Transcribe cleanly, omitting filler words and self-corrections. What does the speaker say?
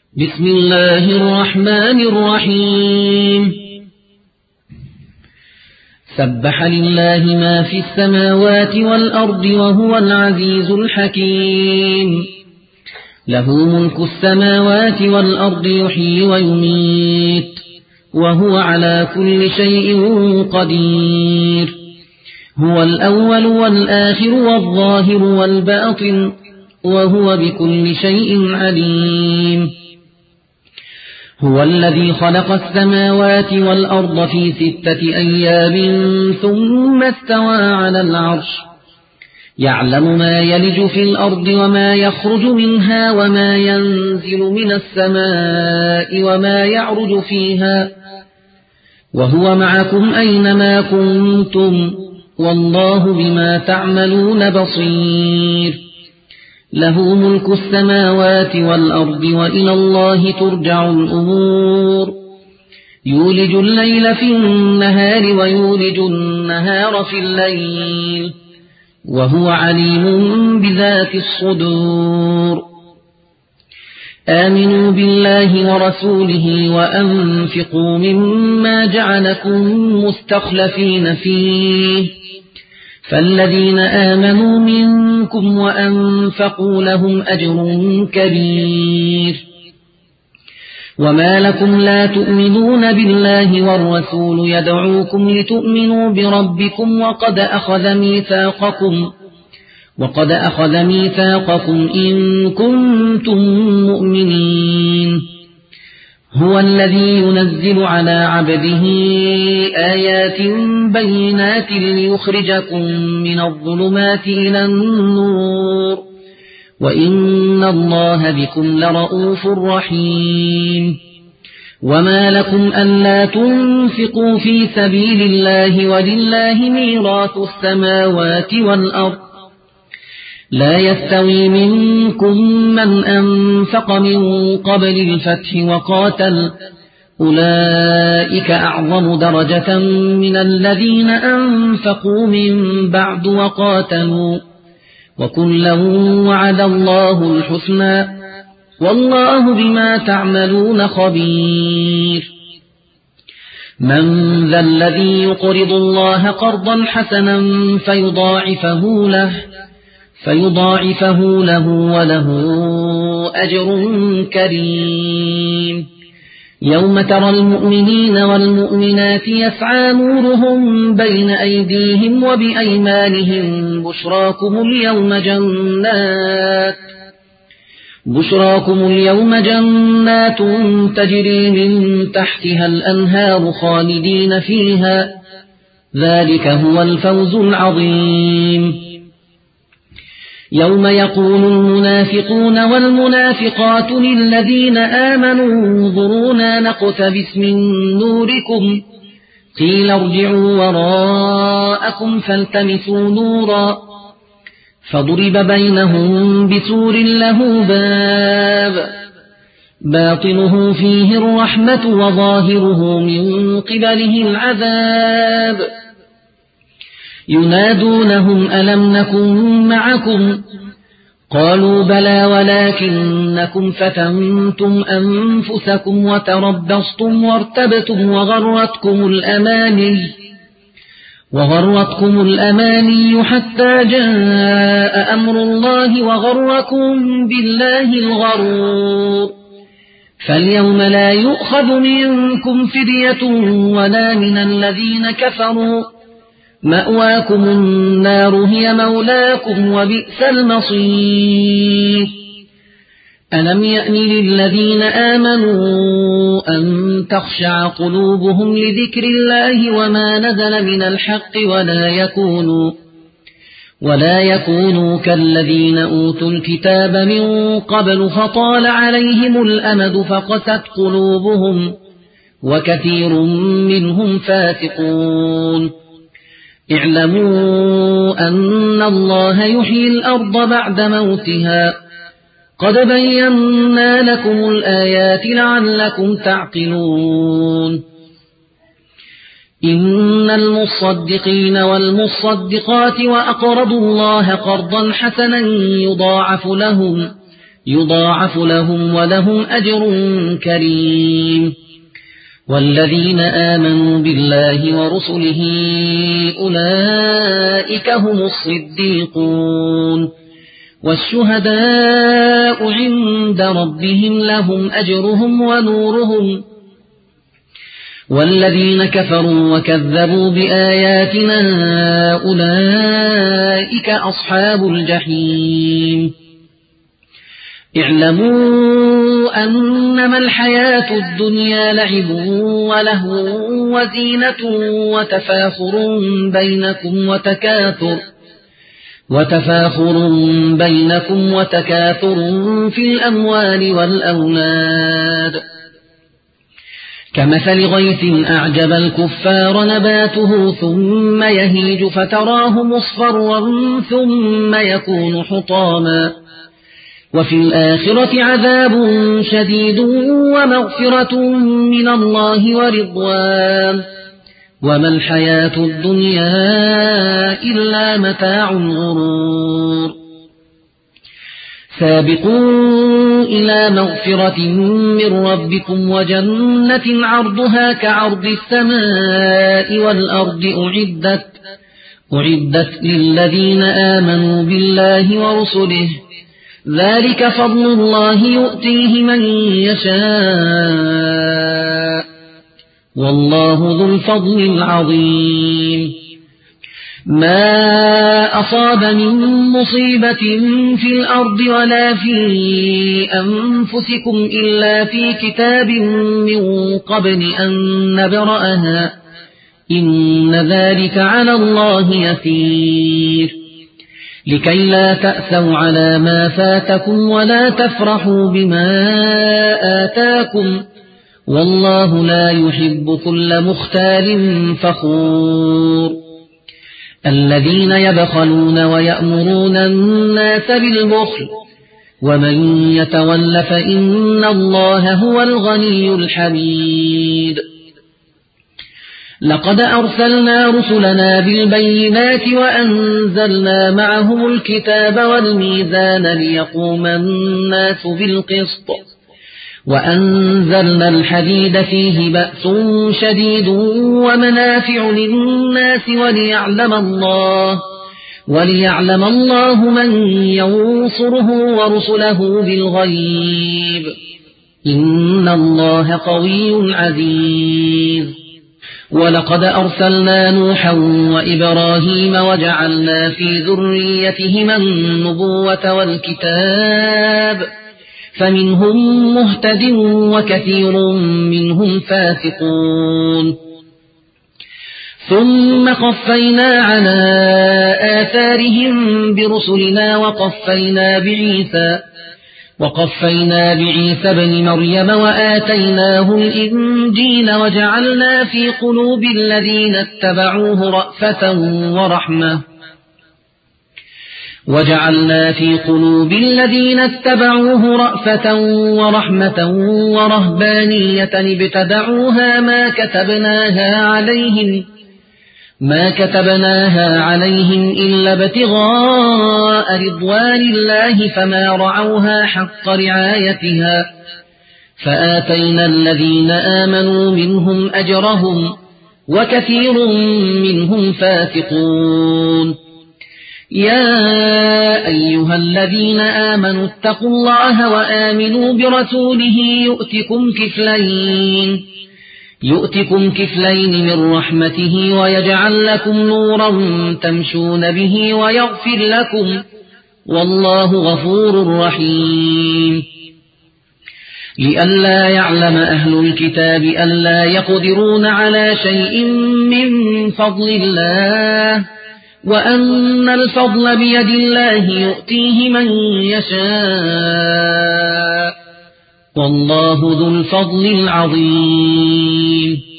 بسم الله الرحمن الرحيم سبح لله ما في السماوات والأرض وهو العزيز الحكيم له ملك السماوات والأرض يحيي ويميت وهو على كل شيء قدير هو الأول والآخر والظاهر والباطن وهو بكل شيء عليم هو الذي خلق السماوات والأرض في 6 أيام ثم استوى على العرش يعلم ما يلج في الأرض وما يخرج منها وما ينزل من السماء وما يعرج فيها وهو معكم أينما كنتم والله بما تعملون بصير له ملك السماوات والأرض وإلى الله ترجع الأمور يولج الليل في النهار ويولج النهار في الليل وهو عليم بذات الصدور آمنوا بالله ورسوله وأنفقوا مما جعلكم مستخلفين فيه فالذين آمنوا منكم وأنفقوا لهم أجر كبير وما لكم لا تؤمنون بالله والرسول يدعوكم لتؤمنوا بربكم وقد أخذ ميثاقكم إن كنتم مؤمنين هو الذي ينزل على عبده آيات بينات ليخرجكم من الظلمات إلى النور وإن الله بكم لرؤوف رحيم وما لكم ألا تنفقوا في سبيل الله ولله ميراث السماوات والأرض لا يستوي منكم من أنفق من قبل الفتح وقاتل أولئك أعظم درجة من الذين أنفقوا من بعد وقاتلوا وكلا وعد الله الحسنى والله بما تعملون خبير من ذا الذي يقرض الله قرضا حسنا فيضاعفه له وله أجر كريم يوم ترى المؤمنين والمؤمنات يسعى نورهم بين أيديهم وبأيمانهم بشراكم اليوم جنات تجري من تحتها الأنهار خالدين فيها ذلك هو الفوز العظيم يوم يقول المنافقون والمنافقات للذين آمنوا انظرونا نقتبس من نوركم قيل ارجعوا وراءكم فالتمسوا نورا فضرب بينهم بسور له باب باطنه فيه الرحمة وظاهره من قبله العذاب ينادونهم ألم نكن معكم قالوا بلى ولكنكم فتنتم أنفسكم وتربصتم وارتبتم وغرتكم الأماني حتى جاء أمر الله وغركم بالله الغرور فاليوم لا يؤخذ منكم فدية ولا من الذين كفروا مأواكم النار هي مولاكم وبئس المصير ألم يأن للذين آمنوا أن تخشع قلوبهم لذكر الله وما نزل من الحق ولا يكونوا كالذين أوتوا الكتاب من قبل فطال عليهم الأمد فقست قلوبهم وكثير منهم فاسقون اعلموا أن الله يحيي الأرض بعد موتها قد بينا لكم الآيات لعلكم تعقلون إن المصدقين والمصدقات وأقرضوا الله قرضا حسنا يضاعف لهم ولهم أجر كريم. والذين آمنوا بالله ورسله أولئك هم الصديقون والشهداء عند ربهم لهم أجرهم ونورهم. والذين كفروا وكذبوا بآياتنا أولئك أصحاب الجحيم. اعلموا أنما الحياة الدنيا لعب ولهو وزينة وتفاخر بينكم وتكاثر في الأموال والأولاد كمثل غيث أعجب الكفار نباته ثم يهيج فتراه مصفرا ثم يكون حطاما وفي الآخرة عذاب شديد ومغفرة من الله ورضوان وما الحياة الدنيا إلا متاع الغرور. سابقوا إلى مغفرة من ربكم وجنة عرضها كعرض السماء والأرض أعدت للذين آمنوا بالله ورسله ذلك فضل الله يؤتيه من يشاء والله ذو الفضل العظيم. ما أصاب من مصيبة في الأرض ولا في أنفسكم إلا في كتاب من قبل أن نبرأها إن ذلك على الله يسير. لكي لا تأسوا على ما فاتكم ولا تفرحوا بما آتاكم والله لا يحب كل مختال فخور. الذين يبخلون ويأمرون الناس بالبخل ومن يتول فإن الله هو الغني الحميد. لقد أرسلنا رسلنا بالبينات وأنزلنا معهم الكتاب والميزان ليقوم الناس بالقسط وأنزلنا الحديد فيه بأس شديد ومنافع للناس وليعلم الله من ينصره ورسله بالغيب إن الله قوي عزيز. ولقد أرسلنا نوحا وإبراهيم وجعلنا في ذريتهما النبوة والكتاب فمنهم مهتد وكثير منهم فاسقون. ثم قفينا على آثارهم برسلنا وقفينا بعيسى بن مريم وآتيناه الإنجيل وجعلنا في قلوب الذين اتبعوه رأفة ورحمة ورهبانية ابتدعوها ما كتبناها عليهم إلا ابتغاء رضوان الله فما رعوها حق رعايتها فآتينا الذين آمنوا منهم أجرهم وكثير منهم فاسقون. يا أيها الذين آمنوا اتقوا الله وآمنوا برسوله يؤتكم كفلين من رحمته ويجعل لكم نورا تمشون به ويغفر لكم والله غفور رحيم. لئلا يعلم أهل الكتاب ألا يقدرون على شيء من فضل الله وأن الفضل بيد الله يؤتيه من يشاء والله ذو الفضل العظيم.